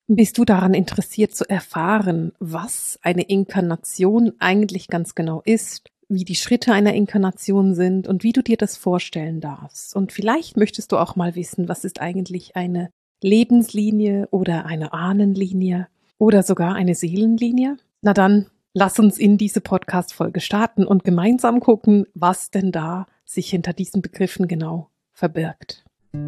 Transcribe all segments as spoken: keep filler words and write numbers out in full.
Bist du daran interessiert zu erfahren, was eine Inkarnation eigentlich ganz genau ist, wie die Schritte einer Inkarnation sind und wie du dir das vorstellen darfst? Und vielleicht möchtest du auch mal wissen, was ist eigentlich eine Lebenslinie oder eine Ahnenlinie oder sogar eine Seelenlinie? Na dann, lass uns in diese Podcast-Folge starten und gemeinsam gucken, was denn da sich hinter diesen Begriffen genau verbirgt.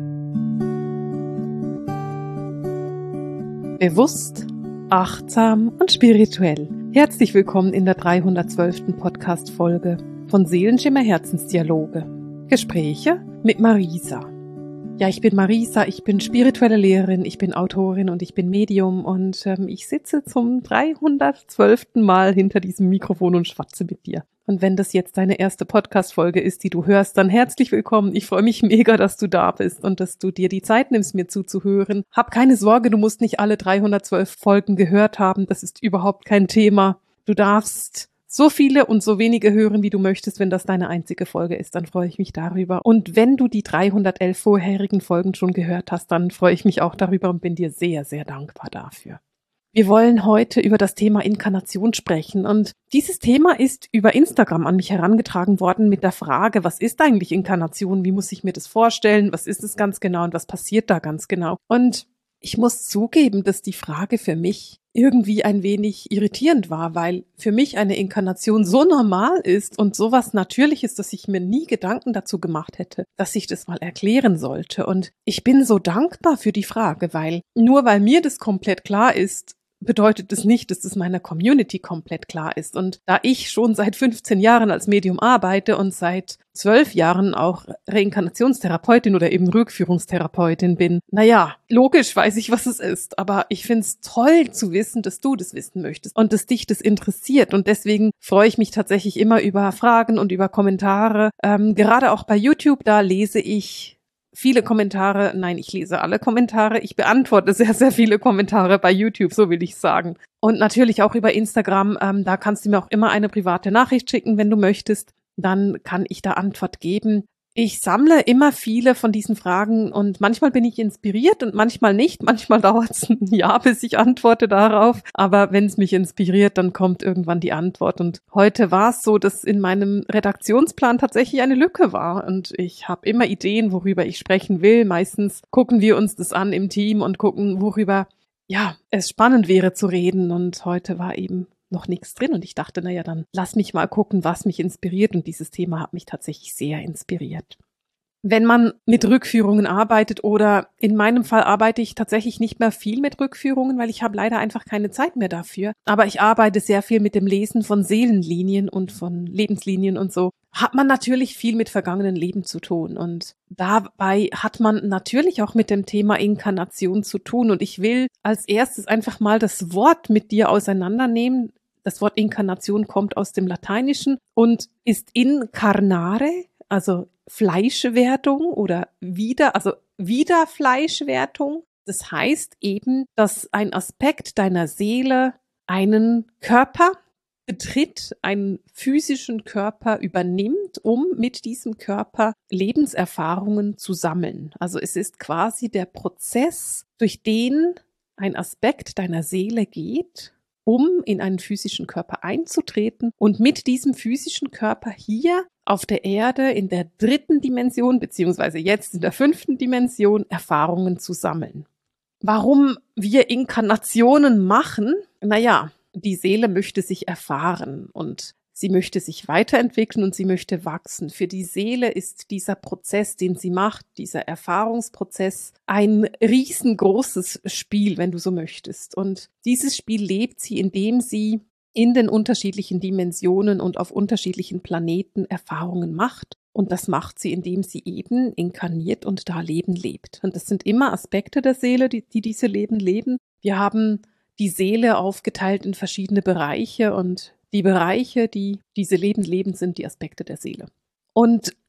Bewusst, achtsam und spirituell. Herzlich willkommen in der dreihundertzwölften Podcast-Folge von Seelenschimmer Herzensdialoge. Gespräche mit Marisa. Ja, ich bin Marisa, ich bin spirituelle Lehrerin, ich bin Autorin und ich bin Medium und ähm, ich sitze zum dreihundertzwölften Mal hinter diesem Mikrofon und schwatze mit dir. Und wenn das jetzt deine erste Podcast-Folge ist, die du hörst, dann herzlich willkommen. Ich freue mich mega, dass du da bist und dass du dir die Zeit nimmst, mir zuzuhören. Hab keine Sorge, du musst nicht alle dreihundertzwölf Folgen gehört haben. Das ist überhaupt kein Thema. Du darfst so viele und so wenige hören, wie du möchtest. Wenn das deine einzige Folge ist, dann freue ich mich darüber. Und wenn du die dreihundertelf vorherigen Folgen schon gehört hast, dann freue ich mich auch darüber und bin dir sehr, sehr dankbar dafür. Wir wollen heute über das Thema Inkarnation sprechen und dieses Thema ist über Instagram an mich herangetragen worden mit der Frage, was ist eigentlich Inkarnation, wie muss ich mir das vorstellen, was ist es ganz genau und was passiert da ganz genau? Und ich muss zugeben, dass die Frage für mich irgendwie ein wenig irritierend war, weil für mich eine Inkarnation so normal ist und sowas Natürliches, dass ich mir nie Gedanken dazu gemacht hätte, dass ich das mal erklären sollte. Und ich bin so dankbar für die Frage, weil nur weil mir das komplett klar ist, bedeutet es nicht, dass es meiner Community komplett klar ist. Und da ich schon seit fünfzehn Jahren als Medium arbeite und seit zwölf Jahren auch Reinkarnationstherapeutin oder eben Rückführungstherapeutin bin, naja, logisch weiß ich, was es ist. Aber ich finde es toll zu wissen, dass du das wissen möchtest und dass dich das interessiert. Und deswegen freue ich mich tatsächlich immer über Fragen und über Kommentare. Ähm, gerade auch bei YouTube, da lese ich viele Kommentare, nein, ich lese alle Kommentare, ich beantworte sehr, sehr viele Kommentare bei YouTube, so will ich sagen. Und natürlich auch über Instagram, ähm, da kannst du mir auch immer eine private Nachricht schicken, wenn du möchtest, dann kann ich da Antwort geben. Ich sammle immer viele von diesen Fragen und manchmal bin ich inspiriert und manchmal nicht. Manchmal dauert es ein Jahr, bis ich antworte darauf. Aber wenn es mich inspiriert, dann kommt irgendwann die Antwort. Und heute war es so, dass in meinem Redaktionsplan tatsächlich eine Lücke war. Und ich habe immer Ideen, worüber ich sprechen will. Meistens gucken wir uns das an im Team und gucken, worüber ja es spannend wäre zu reden. Und heute war eben noch nichts drin und ich dachte, naja, dann lass mich mal gucken, was mich inspiriert und dieses Thema hat mich tatsächlich sehr inspiriert. Wenn man mit Rückführungen arbeitet oder in meinem Fall arbeite ich tatsächlich nicht mehr viel mit Rückführungen, weil ich habe leider einfach keine Zeit mehr dafür, aber ich arbeite sehr viel mit dem Lesen von Seelenlinien und von Lebenslinien und so, hat man natürlich viel mit vergangenen Leben zu tun und dabei hat man natürlich auch mit dem Thema Inkarnation zu tun und ich will als erstes einfach mal das Wort mit dir auseinandernehmen. Das Wort Inkarnation kommt aus dem Lateinischen und ist incarnare, also Fleischwerdung oder wieder, also Wiederfleischwerdung. Das heißt eben, dass ein Aspekt deiner Seele einen Körper betritt, einen physischen Körper übernimmt, um mit diesem Körper Lebenserfahrungen zu sammeln. Also es ist quasi der Prozess, durch den ein Aspekt deiner Seele geht, um in einen physischen Körper einzutreten und mit diesem physischen Körper hier auf der Erde in der dritten Dimension beziehungsweise jetzt in der fünften Dimension Erfahrungen zu sammeln. Warum wir Inkarnationen machen? Naja, die Seele möchte sich erfahren und sie möchte sich weiterentwickeln und sie möchte wachsen. Für die Seele ist dieser Prozess, den sie macht, dieser Erfahrungsprozess, ein riesengroßes Spiel, wenn du so möchtest. Und dieses Spiel lebt sie, indem sie in den unterschiedlichen Dimensionen und auf unterschiedlichen Planeten Erfahrungen macht. Und das macht sie, indem sie eben inkarniert und da Leben lebt. Und das sind immer Aspekte der Seele, die, die diese Leben leben. Wir haben die Seele aufgeteilt in verschiedene Bereiche und die Bereiche, die diese Leben leben, sind die Aspekte der Seele. Und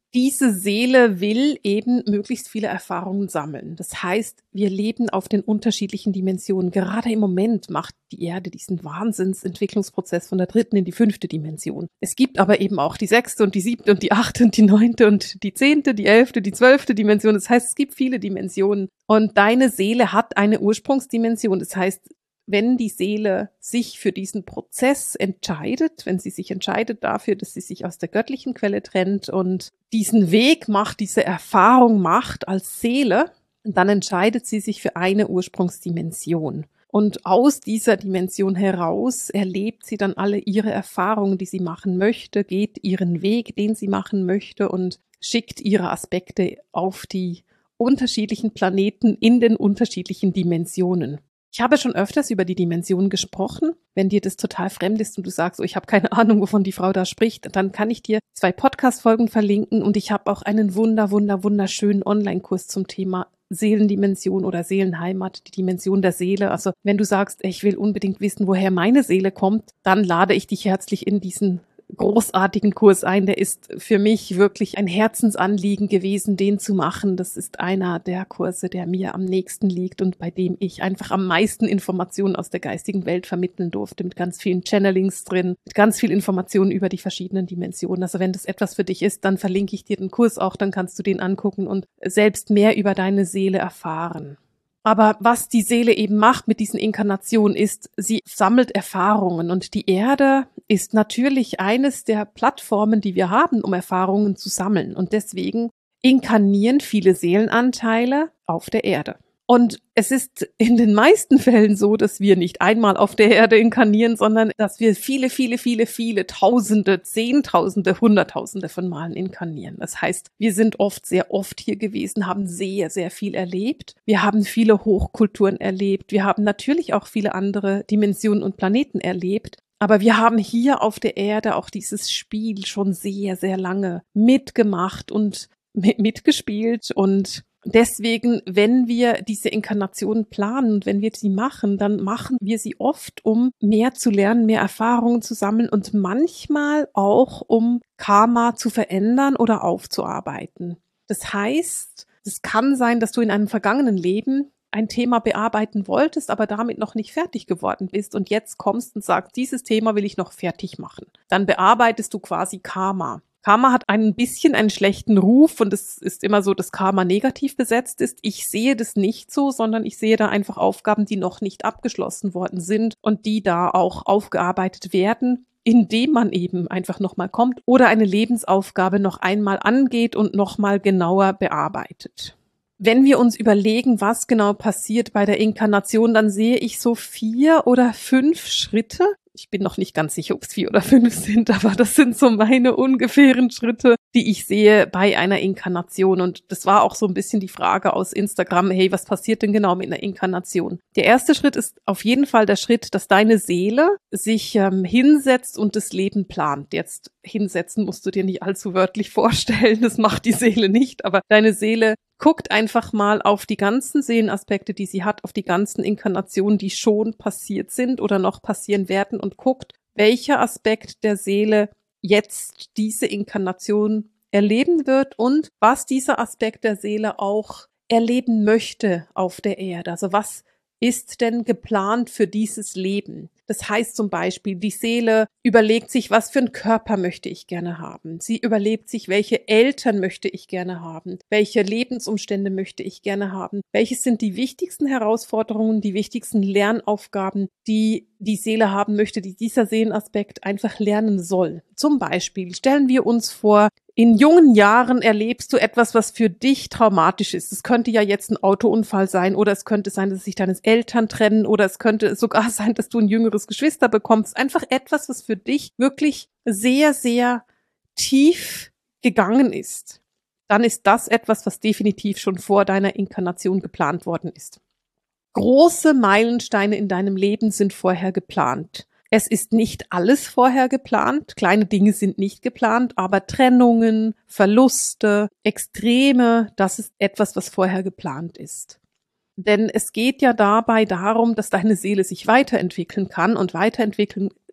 diese Seele will eben möglichst viele Erfahrungen sammeln. Das heißt, wir leben auf den unterschiedlichen Dimensionen. Gerade im Moment macht die Erde diesen Wahnsinnsentwicklungsprozess von der dritten in die fünfte Dimension. Es gibt aber eben auch die sechste und die siebte und die achte und die neunte und die zehnte, die elfte, die zwölfte Dimension. Das heißt, es gibt viele Dimensionen. Und deine Seele hat eine Ursprungsdimension. Das heißt, wenn die Seele sich für diesen Prozess entscheidet, wenn sie sich entscheidet dafür, dass sie sich aus der göttlichen Quelle trennt und diesen Weg macht, diese Erfahrung macht als Seele, dann entscheidet sie sich für eine Ursprungsdimension. Und aus dieser Dimension heraus erlebt sie dann alle ihre Erfahrungen, die sie machen möchte, geht ihren Weg, den sie machen möchte und schickt ihre Aspekte auf die unterschiedlichen Planeten in den unterschiedlichen Dimensionen. Ich habe schon öfters über die Dimensionen gesprochen. Wenn dir das total fremd ist und du sagst, oh, ich habe keine Ahnung, wovon die Frau da spricht, dann kann ich dir zwei Podcast-Folgen verlinken und ich habe auch einen wunder, wunder, wunderschönen Online-Kurs zum Thema Seelendimension oder Seelenheimat, die Dimension der Seele. Also wenn du sagst, ich will unbedingt wissen, woher meine Seele kommt, dann lade ich dich herzlich in diesen großartigen Kurs ein. Der ist für mich wirklich ein Herzensanliegen gewesen, den zu machen. Das ist einer der Kurse, der mir am nächsten liegt und bei dem ich einfach am meisten Informationen aus der geistigen Welt vermitteln durfte, mit ganz vielen Channelings drin, mit ganz viel Informationen über die verschiedenen Dimensionen. Also wenn das etwas für dich ist, dann verlinke ich dir den Kurs auch, dann kannst du den angucken und selbst mehr über deine Seele erfahren. Aber was die Seele eben macht mit diesen Inkarnationen ist, sie sammelt Erfahrungen und die Erde ist natürlich eines der Plattformen, die wir haben, um Erfahrungen zu sammeln. Und deswegen inkarnieren viele Seelenanteile auf der Erde. Und es ist in den meisten Fällen so, dass wir nicht einmal auf der Erde inkarnieren, sondern dass wir viele, viele, viele, viele Tausende, Zehntausende, Hunderttausende von Malen inkarnieren. Das heißt, wir sind oft sehr oft hier gewesen, haben sehr, sehr viel erlebt. Wir haben viele Hochkulturen erlebt. Wir haben natürlich auch viele andere Dimensionen und Planeten erlebt. Aber wir haben hier auf der Erde auch dieses Spiel schon sehr, sehr lange mitgemacht und mitgespielt und deswegen, wenn wir diese Inkarnation planen und wenn wir sie machen, dann machen wir sie oft, um mehr zu lernen, mehr Erfahrungen zu sammeln und manchmal auch, um Karma zu verändern oder aufzuarbeiten. Das heißt, es kann sein, dass du in einem vergangenen Leben ein Thema bearbeiten wolltest, aber damit noch nicht fertig geworden bist und jetzt kommst und sagst, dieses Thema will ich noch fertig machen. Dann bearbeitest du quasi Karma. Karma hat ein bisschen einen schlechten Ruf und es ist immer so, dass Karma negativ besetzt ist. Ich sehe das nicht so, sondern ich sehe da einfach Aufgaben, die noch nicht abgeschlossen worden sind und die da auch aufgearbeitet werden, indem man eben einfach nochmal kommt oder eine Lebensaufgabe noch einmal angeht und nochmal genauer bearbeitet. Wenn wir uns überlegen, was genau passiert bei der Inkarnation, dann sehe ich so vier oder fünf Schritte. Ich bin noch nicht ganz sicher, ob es vier oder fünf sind, aber das sind so meine ungefähren Schritte, die ich sehe bei einer Inkarnation. Und das war auch so ein bisschen die Frage aus Instagram, hey, was passiert denn genau mit einer Inkarnation? Der erste Schritt ist auf jeden Fall der Schritt, dass deine Seele sich ähm, hinsetzt und das Leben plant. Jetzt hinsetzen musst du dir nicht allzu wörtlich vorstellen, das macht die Seele nicht, aber deine Seele guckt einfach mal auf die ganzen Seelenaspekte, die sie hat, auf die ganzen Inkarnationen, die schon passiert sind oder noch passieren werden und guckt, welcher Aspekt der Seele jetzt diese Inkarnation erleben wird und was dieser Aspekt der Seele auch erleben möchte auf der Erde. Also was ist denn geplant für dieses Leben? Das heißt zum Beispiel, die Seele überlegt sich, was für einen Körper möchte ich gerne haben. Sie überlegt sich, welche Eltern möchte ich gerne haben, welche Lebensumstände möchte ich gerne haben, welches sind die wichtigsten Herausforderungen, die wichtigsten Lernaufgaben, die die Seele haben möchte, die dieser Seelenaspekt einfach lernen soll. Zum Beispiel stellen wir uns vor, in jungen Jahren erlebst du etwas, was für dich traumatisch ist. Es könnte ja jetzt ein Autounfall sein oder es könnte sein, dass sich deine Eltern trennen oder es könnte sogar sein, dass du ein jüngeres Geschwister bekommst. Einfach etwas, was für dich wirklich sehr, sehr tief gegangen ist. Dann ist das etwas, was definitiv schon vor deiner Inkarnation geplant worden ist. Große Meilensteine in deinem Leben sind vorher geplant. Es ist nicht alles vorher geplant, kleine Dinge sind nicht geplant, aber Trennungen, Verluste, Extreme, das ist etwas, was vorher geplant ist. Denn es geht ja dabei darum, dass deine Seele sich weiterentwickeln kann und weiterentwickeln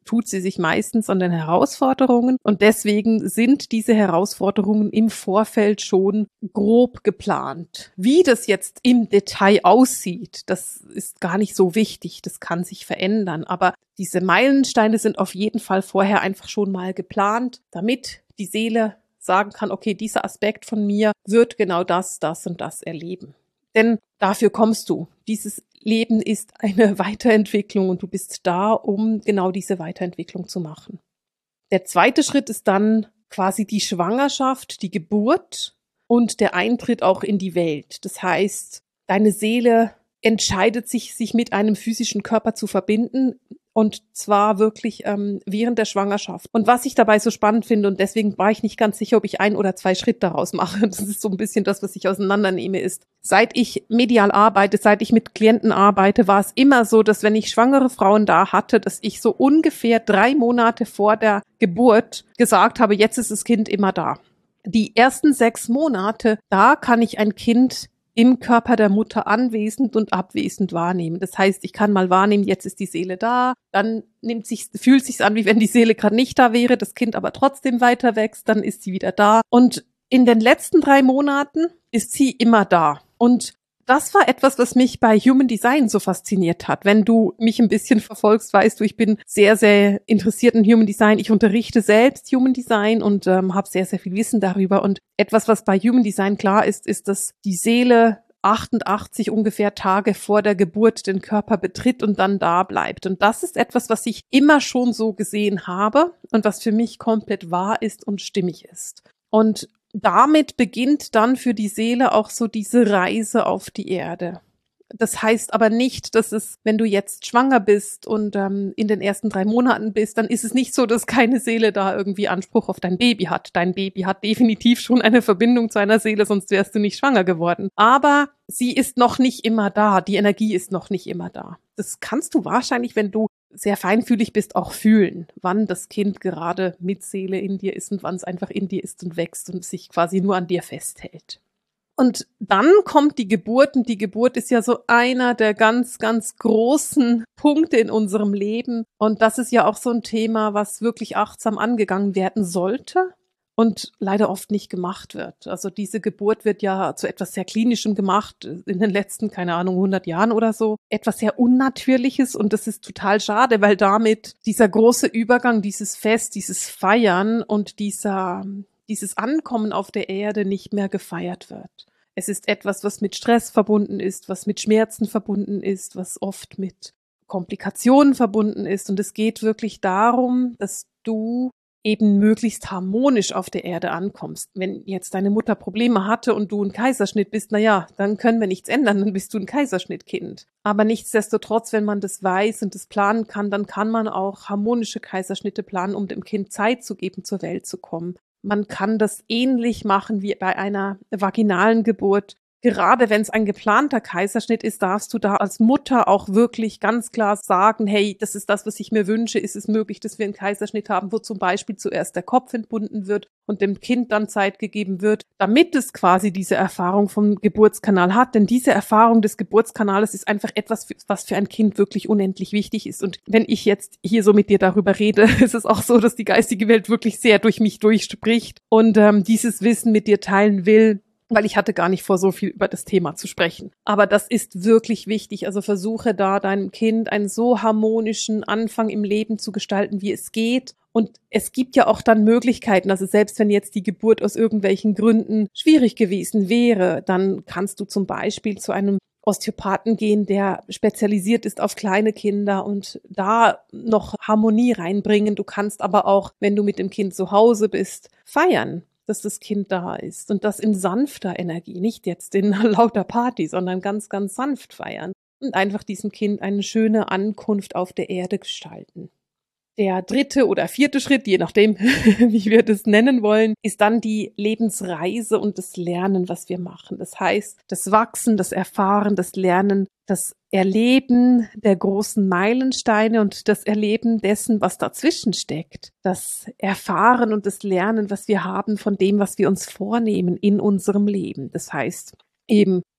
tut sie sich meistens an den Herausforderungen. Und deswegen sind diese Herausforderungen im Vorfeld schon grob geplant. Wie das jetzt im Detail aussieht, das ist gar nicht so wichtig. Das kann sich verändern. Aber diese Meilensteine sind auf jeden Fall vorher einfach schon mal geplant, damit die Seele sagen kann, okay, dieser Aspekt von mir wird genau das, das und das erleben. Denn dafür kommst du. Dieses Leben ist eine Weiterentwicklung und du bist da, um genau diese Weiterentwicklung zu machen. Der zweite Schritt ist dann quasi die Schwangerschaft, die Geburt und der Eintritt auch in die Welt. Das heißt, deine Seele entscheidet sich, sich mit einem physischen Körper zu verbinden, und zwar wirklich ähm, während der Schwangerschaft. Und was ich dabei so spannend finde, und deswegen war ich nicht ganz sicher, ob ich ein oder zwei Schritte daraus mache, das ist so ein bisschen das, was ich auseinandernehme, ist, seit ich medial arbeite, seit ich mit Klienten arbeite, war es immer so, dass wenn ich schwangere Frauen da hatte, dass ich so ungefähr drei Monate vor der Geburt gesagt habe, jetzt ist das Kind immer da. Die ersten sechs Monate, da kann ich ein Kind im Körper der Mutter anwesend und abwesend wahrnehmen. Das heißt, ich kann mal wahrnehmen, jetzt ist die Seele da, dann nimmt sich, fühlt sich's an, wie wenn die Seele gerade nicht da wäre, das Kind aber trotzdem weiter wächst, dann ist sie wieder da. Und in den letzten drei Monaten ist sie immer da. Und das war etwas, was mich bei Human Design so fasziniert hat. Wenn du mich ein bisschen verfolgst, weißt du, ich bin sehr, sehr interessiert in Human Design. Ich unterrichte selbst Human Design und ähm, habe sehr, sehr viel Wissen darüber. Und etwas, was bei Human Design klar ist, ist, dass die Seele achtundachtzig ungefähr Tage vor der Geburt den Körper betritt und dann da bleibt. Und das ist etwas, was ich immer schon so gesehen habe und was für mich komplett wahr ist und stimmig ist. Und damit beginnt dann für die Seele auch so diese Reise auf die Erde. Das heißt aber nicht, dass es, wenn du jetzt schwanger bist und ähm, in den ersten drei Monaten bist, dann ist es nicht so, dass keine Seele da irgendwie Anspruch auf dein Baby hat. Dein Baby hat definitiv schon eine Verbindung zu einer Seele, sonst wärst du nicht schwanger geworden. Aber sie ist noch nicht immer da. Die Energie ist noch nicht immer da. Das kannst du wahrscheinlich, wenn du sehr feinfühlig bist, auch fühlen, wann das Kind gerade mit Seele in dir ist und wann es einfach in dir ist und wächst und sich quasi nur an dir festhält. Und dann kommt die Geburt und die Geburt ist ja so einer der ganz, ganz großen Punkte in unserem Leben. Und das ist ja auch so ein Thema, was wirklich achtsam angegangen werden sollte und leider oft nicht gemacht wird. Also diese Geburt wird ja zu etwas sehr Klinischem gemacht in den letzten, keine Ahnung, hundert Jahren oder so. Etwas sehr Unnatürliches und das ist total schade, weil damit dieser große Übergang, dieses Fest, dieses Feiern und dieser dieses Ankommen auf der Erde nicht mehr gefeiert wird. Es ist etwas, was mit Stress verbunden ist, was mit Schmerzen verbunden ist, was oft mit Komplikationen verbunden ist. Und es geht wirklich darum, dass du eben möglichst harmonisch auf der Erde ankommst. Wenn jetzt deine Mutter Probleme hatte und du ein Kaiserschnitt bist, na ja, dann können wir nichts ändern, dann bist du ein Kaiserschnittkind. Aber nichtsdestotrotz, wenn man das weiß und das planen kann, dann kann man auch harmonische Kaiserschnitte planen, um dem Kind Zeit zu geben, zur Welt zu kommen. Man kann das ähnlich machen wie bei einer vaginalen Geburt. Gerade wenn es ein geplanter Kaiserschnitt ist, darfst du da als Mutter auch wirklich ganz klar sagen, hey, das ist das, was ich mir wünsche. Ist es möglich, dass wir einen Kaiserschnitt haben, wo zum Beispiel zuerst der Kopf entbunden wird und dem Kind dann Zeit gegeben wird, damit es quasi diese Erfahrung vom Geburtskanal hat. Denn diese Erfahrung des Geburtskanales ist einfach etwas, was für ein Kind wirklich unendlich wichtig ist. Und wenn ich jetzt hier so mit dir darüber rede, ist es auch so, dass die geistige Welt wirklich sehr durch mich durchspricht und ähm, dieses Wissen mit dir teilen will, weil ich hatte gar nicht vor, so viel über das Thema zu sprechen. Aber das ist wirklich wichtig. Also versuche da deinem Kind einen so harmonischen Anfang im Leben zu gestalten, wie es geht. Und es gibt ja auch dann Möglichkeiten. Also selbst wenn jetzt die Geburt aus irgendwelchen Gründen schwierig gewesen wäre, dann kannst du zum Beispiel zu einem Osteopathen gehen, der spezialisiert ist auf kleine Kinder und da noch Harmonie reinbringen. Du kannst aber auch, wenn du mit dem Kind zu Hause bist, feiern, dass das Kind da ist und das in sanfter Energie, nicht jetzt in lauter Party, sondern ganz, ganz sanft feiern und einfach diesem Kind eine schöne Ankunft auf der Erde gestalten. Der dritte oder vierte Schritt, je nachdem, wie wir das nennen wollen, ist dann die Lebensreise und das Lernen, was wir machen. Das heißt, das Wachsen, das Erfahren, das Lernen, das Erleben der großen Meilensteine und das Erleben dessen, was dazwischen steckt. Das Erfahren und das Lernen, was wir haben von dem, was wir uns vornehmen in unserem Leben. Das heißt, eben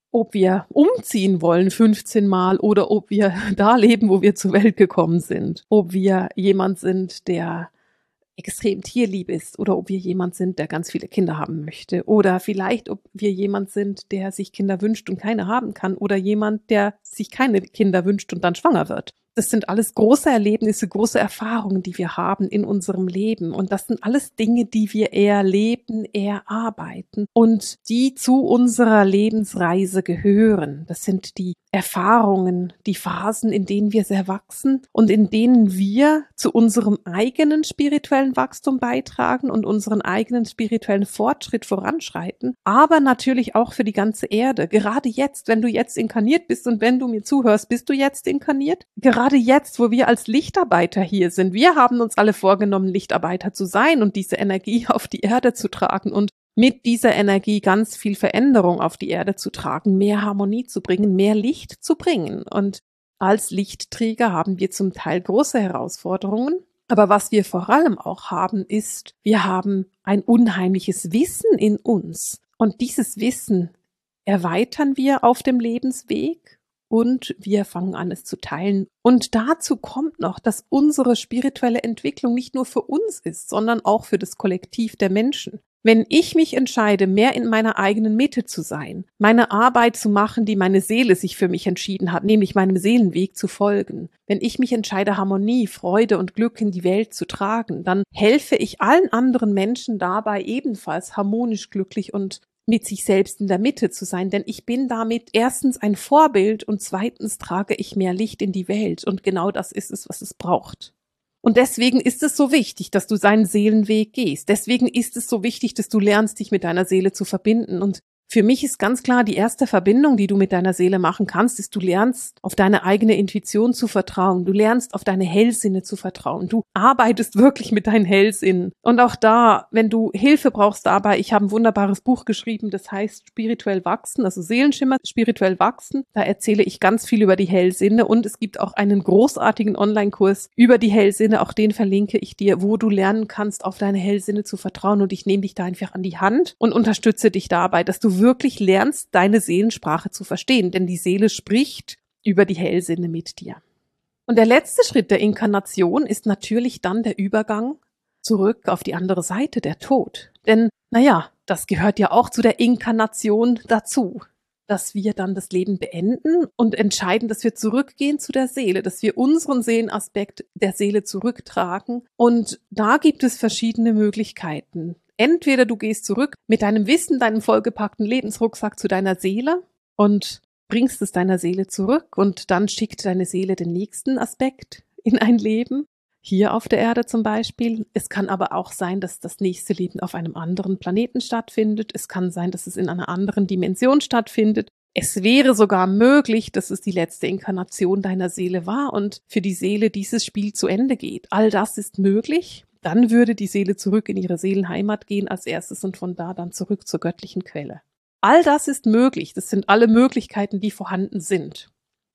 ob wir umziehen wollen fünfzehn Mal oder ob wir da leben, wo wir zur Welt gekommen sind. Ob wir jemand sind, der extrem tierlieb ist oder ob wir jemand sind, der ganz viele Kinder haben möchte. Oder vielleicht, ob wir jemand sind, der sich Kinder wünscht und keine haben kann. Oder jemand, der sich keine Kinder wünscht und dann schwanger wird. Das sind alles große Erlebnisse, große Erfahrungen, die wir haben in unserem Leben. Und das sind alles Dinge, die wir erleben, erarbeiten und die zu unserer Lebensreise gehören. Das sind die Erfahrungen, die Phasen, in denen wir sehr wachsen und in denen wir zu unserem eigenen spirituellen Wachstum beitragen und unseren eigenen spirituellen Fortschritt voranschreiten, aber natürlich auch für die ganze Erde. Gerade jetzt, wenn du jetzt inkarniert bist und wenn du mir zuhörst, bist du jetzt inkarniert? Gerade jetzt, wo wir als Lichtarbeiter hier sind, wir haben uns alle vorgenommen, Lichtarbeiter zu sein und diese Energie auf die Erde zu tragen und mit dieser Energie ganz viel Veränderung auf die Erde zu tragen, mehr Harmonie zu bringen, mehr Licht zu bringen. Und als Lichtträger haben wir zum Teil große Herausforderungen. Aber was wir vor allem auch haben, ist, wir haben ein unheimliches Wissen in uns. Und dieses Wissen erweitern wir auf dem Lebensweg und wir fangen an, es zu teilen. Und dazu kommt noch, dass unsere spirituelle Entwicklung nicht nur für uns ist, sondern auch für das Kollektiv der Menschen. Wenn ich mich entscheide, mehr in meiner eigenen Mitte zu sein, meine Arbeit zu machen, die meine Seele sich für mich entschieden hat, nämlich meinem Seelenweg zu folgen, wenn ich mich entscheide, Harmonie, Freude und Glück in die Welt zu tragen, dann helfe ich allen anderen Menschen dabei, ebenfalls harmonisch, glücklich und mit sich selbst in der Mitte zu sein, denn ich bin damit erstens ein Vorbild und zweitens trage ich mehr Licht in die Welt und genau das ist es, was es braucht. Und deswegen ist es so wichtig, dass du seinen Seelenweg gehst. Deswegen ist es so wichtig, dass du lernst, dich mit deiner Seele zu verbinden. Und für mich ist ganz klar, die erste Verbindung, die du mit deiner Seele machen kannst, ist, du lernst, auf deine eigene Intuition zu vertrauen. Du lernst, auf deine Hellsinne zu vertrauen. Du arbeitest wirklich mit deinen Hellsinnen. Und auch da, wenn du Hilfe brauchst dabei, ich habe ein wunderbares Buch geschrieben, das heißt Spirituell wachsen, also Seelenschimmer, spirituell wachsen. Da erzähle ich ganz viel über die Hellsinne und es gibt auch einen großartigen Online-Kurs über die Hellsinne. Auch den verlinke ich dir, wo du lernen kannst, auf deine Hellsinne zu vertrauen. Und ich nehme dich da einfach an die Hand und unterstütze dich dabei, dass du wirklich lernst, deine Seelensprache zu verstehen, denn die Seele spricht über die Hellsinne mit dir. Und der letzte Schritt der Inkarnation ist natürlich dann der Übergang zurück auf die andere Seite, der Tod. Denn, naja, das gehört ja auch zu der Inkarnation dazu, dass wir dann das Leben beenden und entscheiden, dass wir zurückgehen zu der Seele, dass wir unseren Seelenaspekt der Seele zurücktragen. Und da gibt es verschiedene Möglichkeiten. Entweder du gehst zurück mit deinem Wissen, deinem vollgepackten Lebensrucksack zu deiner Seele und bringst es deiner Seele zurück und dann schickt deine Seele den nächsten Aspekt in ein Leben, hier auf der Erde zum Beispiel. Es kann aber auch sein, dass das nächste Leben auf einem anderen Planeten stattfindet. Es kann sein, dass es in einer anderen Dimension stattfindet. Es wäre sogar möglich, dass es die letzte Inkarnation deiner Seele war und für die Seele dieses Spiel zu Ende geht. All das ist möglich. Dann würde die Seele zurück in ihre Seelenheimat gehen als erstes und von da dann zurück zur göttlichen Quelle. All das ist möglich. Das sind alle Möglichkeiten, die vorhanden sind.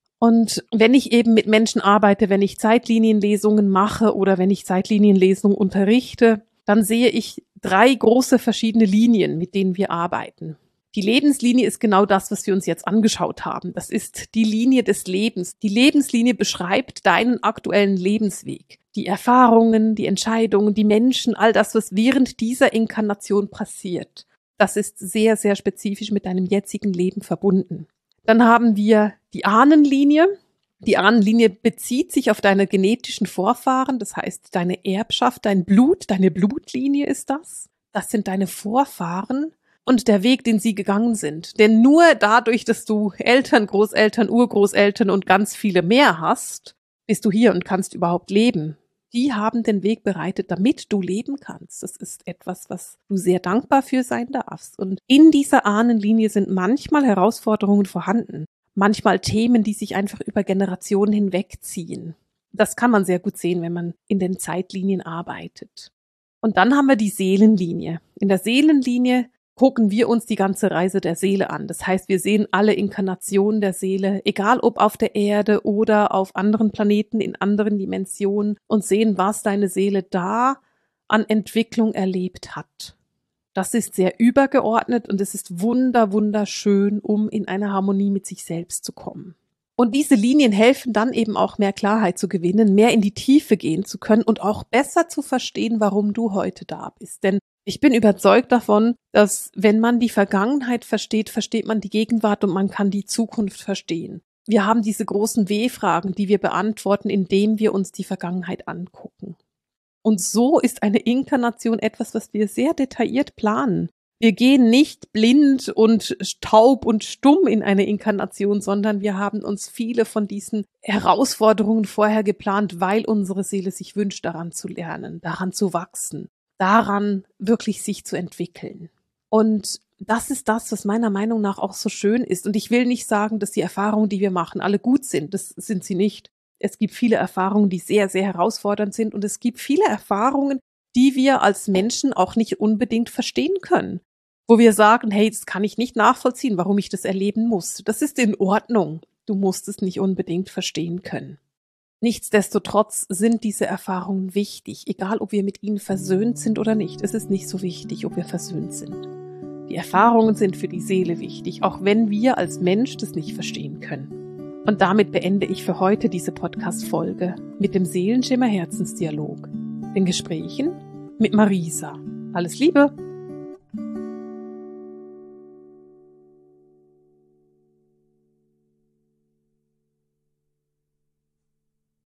Und wenn ich eben mit Menschen arbeite, wenn ich Zeitlinienlesungen mache oder wenn ich Zeitlinienlesungen unterrichte, dann sehe ich drei große verschiedene Linien, mit denen wir arbeiten. Die Lebenslinie ist genau das, was wir uns jetzt angeschaut haben. Das ist die Linie des Lebens. Die Lebenslinie beschreibt deinen aktuellen Lebensweg. Die Erfahrungen, die Entscheidungen, die Menschen, all das, was während dieser Inkarnation passiert. Das ist sehr, sehr spezifisch mit deinem jetzigen Leben verbunden. Dann haben wir die Ahnenlinie. Die Ahnenlinie bezieht sich auf deine genetischen Vorfahren, das heißt deine Erbschaft, dein Blut, deine Blutlinie ist das. Das sind deine Vorfahren und der Weg, den sie gegangen sind. Denn nur dadurch, dass du Eltern, Großeltern, Urgroßeltern und ganz viele mehr hast, bist du hier und kannst überhaupt leben. Die haben den Weg bereitet, damit du leben kannst. Das ist etwas, was du sehr dankbar für sein darfst. Und in dieser Ahnenlinie sind manchmal Herausforderungen vorhanden. Manchmal Themen, die sich einfach über Generationen hinwegziehen. Das kann man sehr gut sehen, wenn man in den Zeitlinien arbeitet. Und dann haben wir die Seelenlinie. In der Seelenlinie gucken wir uns die ganze Reise der Seele an. Das heißt, wir sehen alle Inkarnationen der Seele, egal ob auf der Erde oder auf anderen Planeten, in anderen Dimensionen und sehen, was deine Seele da an Entwicklung erlebt hat. Das ist sehr übergeordnet und es ist wunder, wunderschön, um in eine Harmonie mit sich selbst zu kommen. Und diese Linien helfen dann eben auch mehr Klarheit zu gewinnen, mehr in die Tiefe gehen zu können und auch besser zu verstehen, warum du heute da bist. Denn ich bin überzeugt davon, dass wenn man die Vergangenheit versteht, versteht man die Gegenwart und man kann die Zukunft verstehen. Wir haben diese großen W-Fragen, die wir beantworten, indem wir uns die Vergangenheit angucken. Und so ist eine Inkarnation etwas, was wir sehr detailliert planen. Wir gehen nicht blind und taub und stumm in eine Inkarnation, sondern wir haben uns viele von diesen Herausforderungen vorher geplant, weil unsere Seele sich wünscht, daran zu lernen, daran zu wachsen, daran wirklich sich zu entwickeln. Und das ist das, was meiner Meinung nach auch so schön ist. Und ich will nicht sagen, dass die Erfahrungen, die wir machen, alle gut sind. Das sind sie nicht. Es gibt viele Erfahrungen, die sehr, sehr herausfordernd sind. Und es gibt viele Erfahrungen, die wir als Menschen auch nicht unbedingt verstehen können. Wo wir sagen, hey, das kann ich nicht nachvollziehen, warum ich das erleben muss. Das ist in Ordnung. Du musst es nicht unbedingt verstehen können. Nichtsdestotrotz sind diese Erfahrungen wichtig, egal ob wir mit ihnen versöhnt sind oder nicht. Es ist nicht so wichtig, ob wir versöhnt sind. Die Erfahrungen sind für die Seele wichtig, auch wenn wir als Mensch das nicht verstehen können. Und damit beende ich für heute diese Podcast-Folge mit dem Seelenschimmer Herzensdialog, den Gesprächen mit Marisa. Alles Liebe!